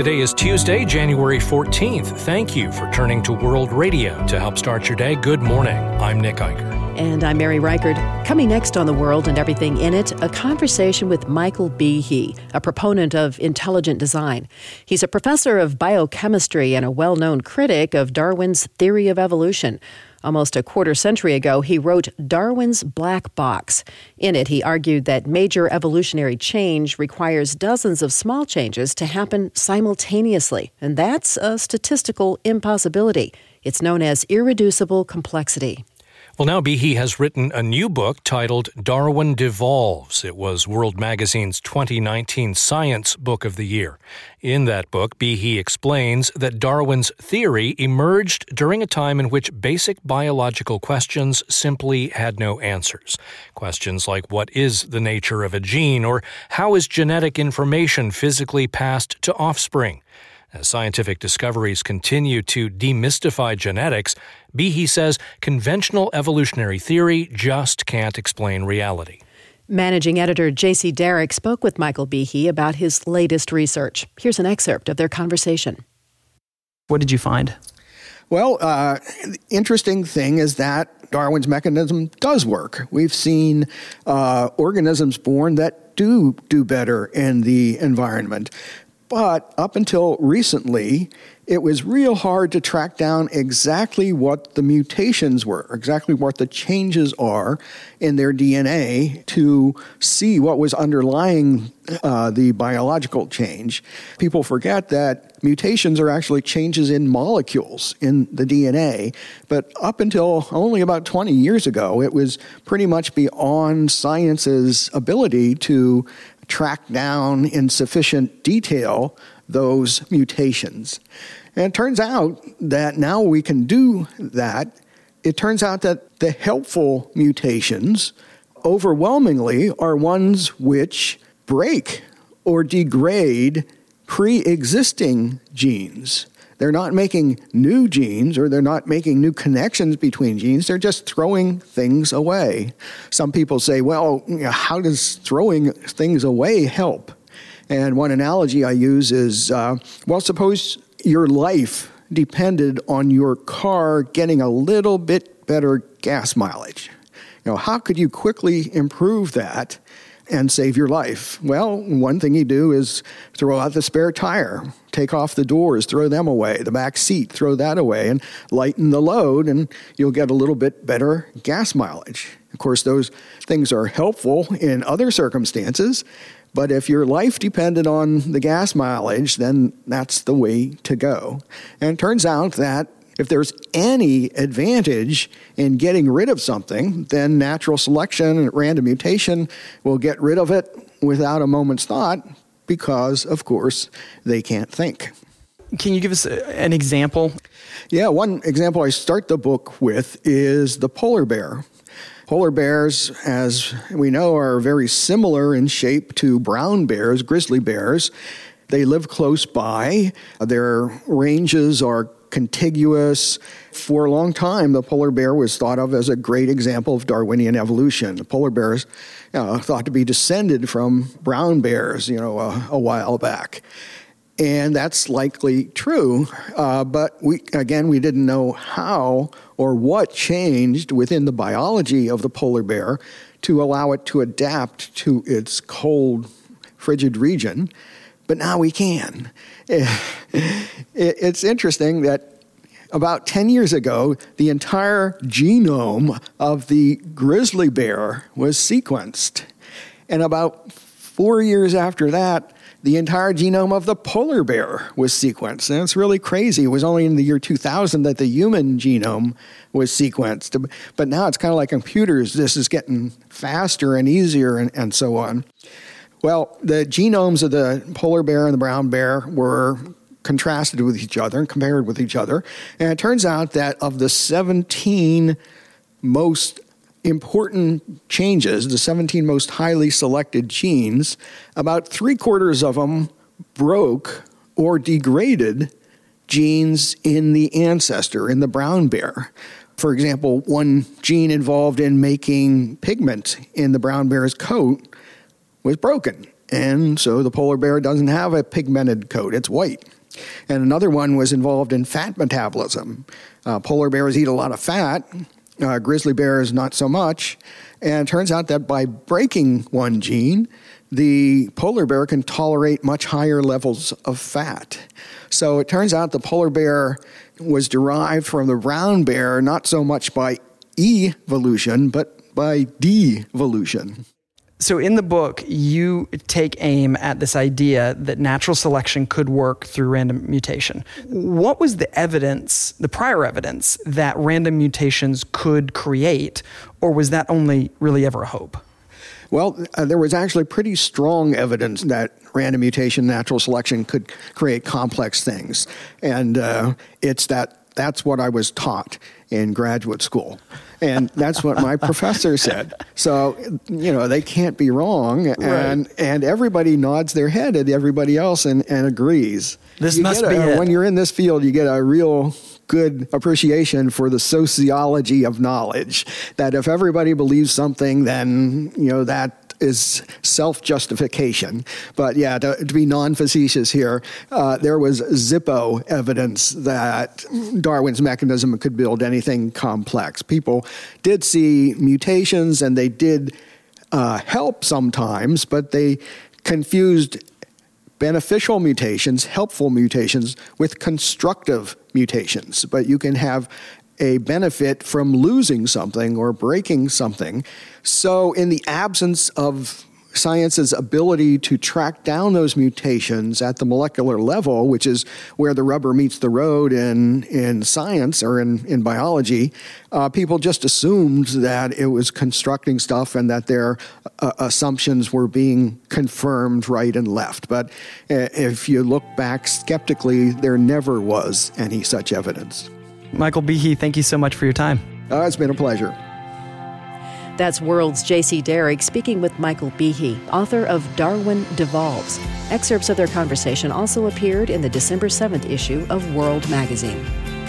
Today is Tuesday, January 14th. Thank you for turning to World Radio to help start your day. Good morning. I'm Nick Eicher. And I'm Mary Reichert. Coming next on The World and Everything in It, a conversation with Michael Behe, a proponent of intelligent design. He's a professor of biochemistry and a well-known critic of Darwin's theory of evolution. Almost a quarter century ago, he wrote Darwin's Black Box. In it, he argued that major evolutionary change requires dozens of small changes to happen simultaneously, and that's a statistical impossibility. It's known as irreducible complexity. Well, now Behe has written a new book titled Darwin Devolves. It was World Magazine's 2019 Science Book of the Year. In that book, Behe explains that Darwin's theory emerged during a time in which basic biological questions simply had no answers. Questions like what is the nature of a gene, or how is genetic information physically passed to offspring? As scientific discoveries continue to demystify genetics, Behe says conventional evolutionary theory just can't explain reality. Managing editor J.C. Derrick spoke with Michael Behe about his latest research. Here's an excerpt of their conversation. What did you find? Well, the interesting thing is that Darwin's mechanism does work. We've seen organisms born that do better in the environment. But up until recently, it was real hard to track down exactly what the mutations were, exactly what the changes are in their DNA to see what was underlying the biological change. People forget that mutations are actually changes in molecules in the DNA. But up until only about 20 years ago, it was pretty much beyond science's ability to track down in sufficient detail those mutations. And it turns out that now we can do that. It turns out that the helpful mutations overwhelmingly are ones which break or degrade pre-existing genes. They're not making new genes, or they're not making new connections between genes. They're just throwing things away. Some people say, well, how does throwing things away help? And one analogy I use is, suppose your life depended on your car getting a little bit better gas mileage. How could you quickly improve that and save your life? Well, one thing you do is throw out the spare tire, take off the doors, throw them away, the back seat, throw that away, and lighten the load, and you'll get a little bit better gas mileage. Of course, those things are helpful in other circumstances, but if your life depended on the gas mileage, then that's the way to go. And it turns out that if there's any advantage in getting rid of something, then natural selection and random mutation will get rid of it without a moment's thought because, of course, they can't think. Can you give us an example? Yeah, one example I start the book with is the polar bear. Polar bears, as we know, are very similar in shape to brown bears, grizzly bears. They live close by. Their ranges are contiguous. For a long time, the polar bear was thought of as a great example of Darwinian evolution. The polar bears thought to be descended from brown bears, a while back. And that's likely true, but we didn't know how or what changed within the biology of the polar bear to allow it to adapt to its cold, frigid region. But now we can. It's interesting that about 10 years ago, the entire genome of the grizzly bear was sequenced. And about 4 years after that, the entire genome of the polar bear was sequenced. And it's really crazy. It was only in the year 2000 that the human genome was sequenced. But now it's kind of like computers. This is getting faster and easier and so on. Well, the genomes of the polar bear and the brown bear were contrasted with each other and compared with each other. And it turns out that of the 17 most important changes, the 17 most highly selected genes, about 3/4 of them broke or degraded genes in the ancestor, in the brown bear. For example, one gene involved in making pigment in the brown bear's coat was broken. and so the polar bear doesn't have a pigmented coat. It's white. And another one was involved in fat metabolism. Polar bears eat a lot of fat. Grizzly bears, not so much. And it turns out that by breaking one gene, the polar bear can tolerate much higher levels of fat. So it turns out the polar bear was derived from the brown bear, not so much by evolution, but by devolution. So in the book, you take aim at this idea that natural selection could work through random mutation. What was the evidence, the prior evidence, that random mutations could create, or was that only really ever a hope? Well, there was actually pretty strong evidence that random mutation, natural selection could create complex things. And that's what I was taught in graduate school. And that's what my professor said. So, they can't be wrong. And everybody nods their head at everybody else and agrees. This must be it. When you're in this field, you get a real good appreciation for the sociology of knowledge. That if everybody believes something, then, that is self-justification. But yeah, to be non-facetious here, there was Zippo evidence that Darwin's mechanism could build anything complex. People did see mutations and they did help sometimes, but they confused beneficial mutations, helpful mutations, with constructive mutations. But you can have a benefit from losing something or breaking something. So in the absence of science's ability to track down those mutations at the molecular level, which is where the rubber meets the road in science or in biology, people just assumed that it was constructing stuff and that their assumptions were being confirmed right and left. But if you look back skeptically, there never was any such evidence. Michael Behe, thank you so much for your time. It's been a pleasure. That's World's J.C. Derrick speaking with Michael Behe, author of Darwin Devolves. Excerpts of their conversation also appeared in the December 7th issue of World Magazine.